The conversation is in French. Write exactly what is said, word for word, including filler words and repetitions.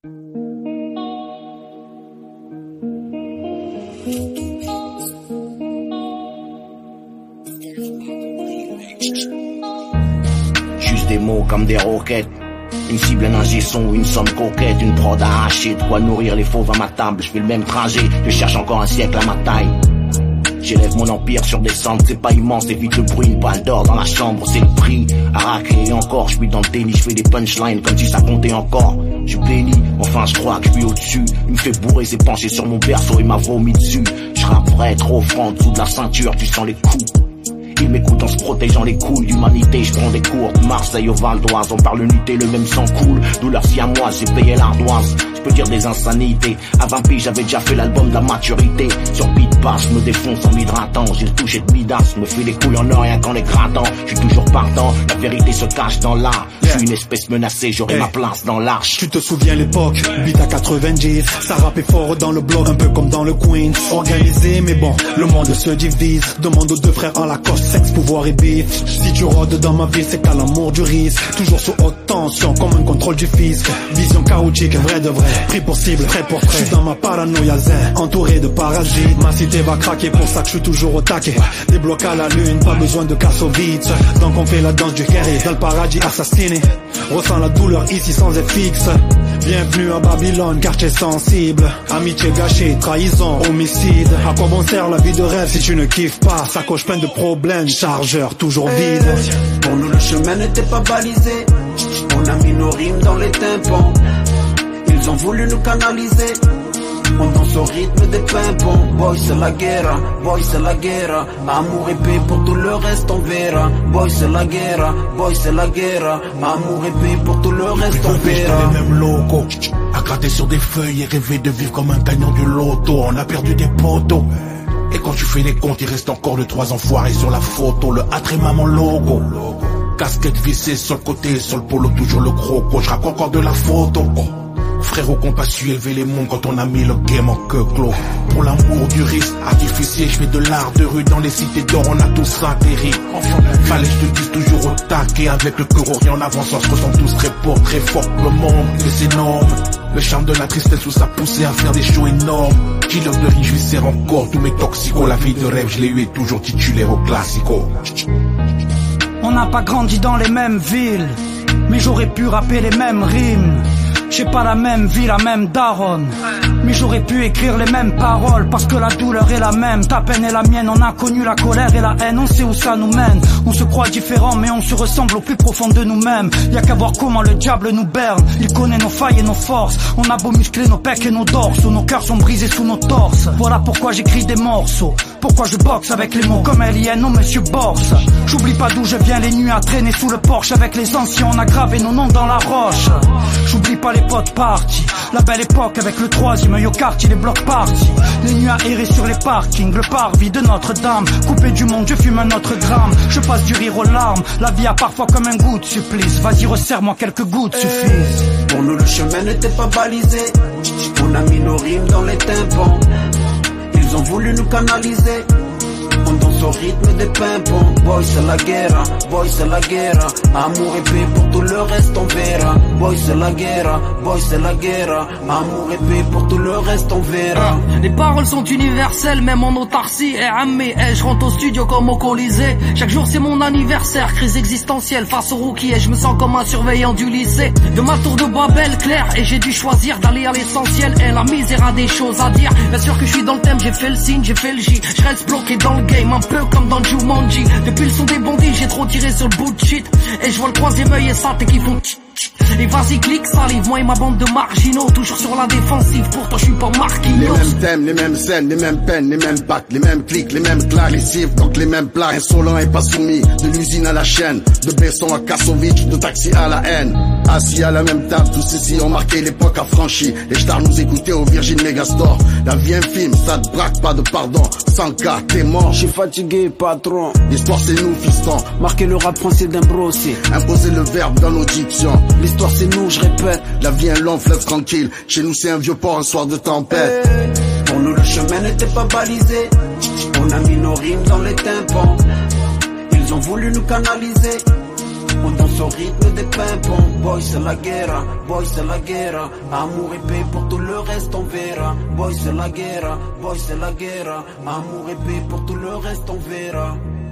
Juste des mots comme des roquettes. Une cible, un ingé son, une somme coquette, une prod arrachée, de quoi nourrir les fauves à ma table. Je fais le même trajet, je cherche encore un siècle à ma taille. J'élève mon empire sur des cendres, c'est pas immense, évite le bruit, une balle d'or dans la chambre, c'est le prix. À racler et encore, je suis dans le déni, je fais des punchlines comme si ça comptait encore. Je bénis, enfin je crois que je suis au-dessus. Il me fait bourrer, s'est penché sur mon berceau et m'a vomi dessus. Je rappe vrai, trop franc, dessous de la ceinture, tu sens les coups. Ils m'écoutent en se protégeant les couilles d'humanité. Je prends des cours de Marseille au Val d'Oise. On parle l'unité, le même sang coule. Douleur si à moi, j'ai payé l'ardoise. Je peux dire des insanités. À vingt piges, j'avais déjà fait l'album de la maturité. Sur beat bass, je me défonce en m'hydratant. J'ai le toucher de Midas, me fais les couilles en or rien qu'en les grattant. Je suis toujours partant, la vérité se cache dans l'art. Je suis une espèce menacée, j'aurai hey. ma place dans l'arche. Tu te souviens l'époque, beat à quatre-vingt-dix. Ça rappait fort dans le blog, un peu comme dans le Queens. Organisé, mais bon, le monde se divise. Demande aux deux frères en Lacoste, sexe, pouvoir et bif. Si tu rôdes dans ma ville, c'est qu'à l'amour du risque. Toujours sous haute tension, comme un contrôle du fisc. Vision chaotique, vrai de vrai. Pris pour cible, très pour trait. J'suis dans ma paranoïa zen, entouré de parasites. Ma cité va craquer, pour ça que j'suis toujours au taquet. Des blocs à la lune, pas besoin de Kassovitz. Donc on fait la danse du Kerry, dans le paradis assassiné. Ressens la douleur ici sans être fixe. Bienvenue à Babylone, quartier sensible. Amitié gâchée, trahison, homicide. À quoi bon sert la vie de rêve si tu ne kiffes pas? Sacoche pleine de problèmes, chargeur toujours vide. Pour nous le chemin n'était pas balisé. On a mis nos rimes dans les tympans. Ils ont voulu nous canaliser. On danse au rythme des pimpons. Boy c'est la guerre, boy c'est la guerre. Amour et paix pour tout le reste on verra. Boy c'est la guerre, boy c'est la guerre. Amour et paix pour tout le reste on verra. Les mêmes locaux, à gratter sur des feuilles et rêver de vivre comme un gagnant du loto. On a perdu des poteaux. Et quand tu fais les comptes, il reste encore de trois enfoirés sur la photo. Le hâte et maman logo. Casquette vissée sur le côté, sur le polo toujours le croco. Je raconte encore de la photo. Frérot qu'on pas su élever les mondes quand on a mis le game en queue clos. Pour l'amour du risque artificiel, je fais de l'art de rue dans les cités d'or, on a tous atterri. Enfin, fallait je te dise toujours au taquet. Avec le cœur orient en avance, on se ressent tous très fort, très fort. Le monde, c'est énorme. Le charme de la tristesse sous sa poussée à faire des shows énormes. Killer de riz, je lui sers encore tous mes toxicos. La vie de rêve, je l'ai eu et toujours titulaire au classico. On n'a pas grandi dans les mêmes villes, mais j'aurais pu rapper les mêmes rimes. J'ai pas la même vie, la même daronne, mais j'aurais pu écrire les mêmes paroles. Parce que la douleur est la même, ta peine est la mienne. On a connu la colère et la haine, on sait où ça nous mène. On se croit différents mais on se ressemble au plus profond de nous-mêmes. Y'a qu'à voir comment le diable nous berne. Il connaît nos failles et nos forces. On a beau muscler nos pecs et nos dorsaux, nos cœurs sont brisés sous nos torses. Voilà pourquoi j'écris des morceaux, pourquoi je boxe avec les mots comme Alien, oh monsieur Borse. J'oublie pas d'où je viens, les nuits à traîner sous le porche. Avec les anciens on a gravé nos noms dans la roche. J'oublie pas les potes partis, la belle époque avec le troisième œil au quartier, les blocs partis. Les nuits à errer sur les parkings, le parvis de Notre-Dame. Coupé du monde, je fume un autre gramme. Je passe du rire aux larmes, la vie a parfois comme un goût de supplice. Vas-y resserre-moi quelques gouttes suffisent. Pour nous le chemin n'était pas balisé. On a mis nos rimes dans les tympans. Ils ont voulu nous canaliser. On danse au rythme des pimpons. Boy c'est la guerre, boy c'est la guerre. Amour et paix pour tout le reste on verra. Boy c'est la guerre, boy c'est la guerre. Amour et paix pour tout le reste on verra. Les paroles sont universelles, même en autarcie. Eh ammé, eh je rentre au studio comme au Colisée. Chaque jour c'est mon anniversaire, crise existentielle face au rookie. Et je me sens comme un surveillant du lycée. De ma tour de Babel claire, et j'ai dû choisir d'aller à l'essentiel. Et la misère a des choses à dire. Bien sûr que je suis dans le thème, j'ai fait le signe, j'ai fait le J. Je reste bloqué dans le game, un peu comme dans Jumanji. Depuis le son des bandits, j'ai trop tiré sur le bout de shit. Et je vois le troisième œil et ça, t'es qui font tch tch. Et vas-y clique, salive, moi et ma bande de marginaux. Toujours sur la défensive, pourtant je suis pas Marquinhos. Les mêmes thèmes, les mêmes scènes, les mêmes peines, les mêmes packs, les mêmes clics, les mêmes claques, les cibles, donc les mêmes plats. Insolent et pas soumis, de l'usine à la chaîne, de Besson à Kassovitch, de taxi à la haine. Assis à la même table, tous ici ont marqué l'époque affranchie. Les stars nous écoutaient au Virgin Megastore. La vie infime, ça te braque, pas de pardon. Sans cas, t'es mort. J'suis fatigué, patron. L'histoire c'est nous, fiston. Marquer le rap français d'un brossé. Imposer le verbe dans nos dictions. L'histoire c'est nous, je répète. La vie est un long fleuve tranquille. Chez nous c'est un vieux port, un soir de tempête. Hey. Pour nous le chemin n'était pas balisé. On a mis nos rimes dans les tympans. Ils ont voulu nous canaliser. On danse au rythme des pimpons. Boy c'est la guerre, boy c'est la guerre. Amour et paix pour tout le reste on verra. Boy c'est la guerre, boy c'est la guerre. Amour et paix pour tout le reste on verra.